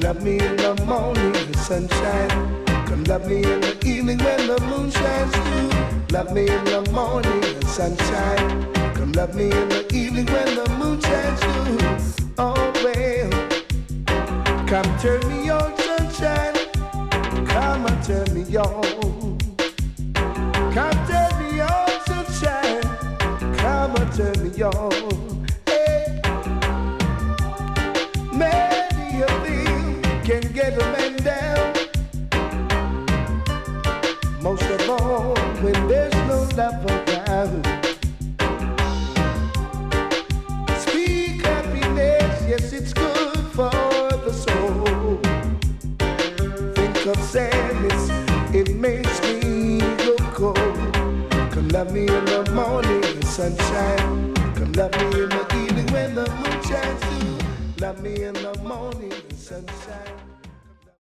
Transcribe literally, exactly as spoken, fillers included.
love me in the morning, the sunshine. Come love me in the evening when the moon shines too. Love me in the morning, the sunshine. Come love me in the evening when the moon shines too. Oh well, come turn me on, sunshine. Come and turn me on. Come turn me on, sunshine. Come and turn me on. Hey. Many of them can get a man down. Most of all, when there's no love around. Speak happiness, yes, it's good for the soul. Think of sadness, it makes me go cold. Come love me in the morning, the sunshine. Come love me in the evening when the moon shines too. Love me in the morning, the sunshine.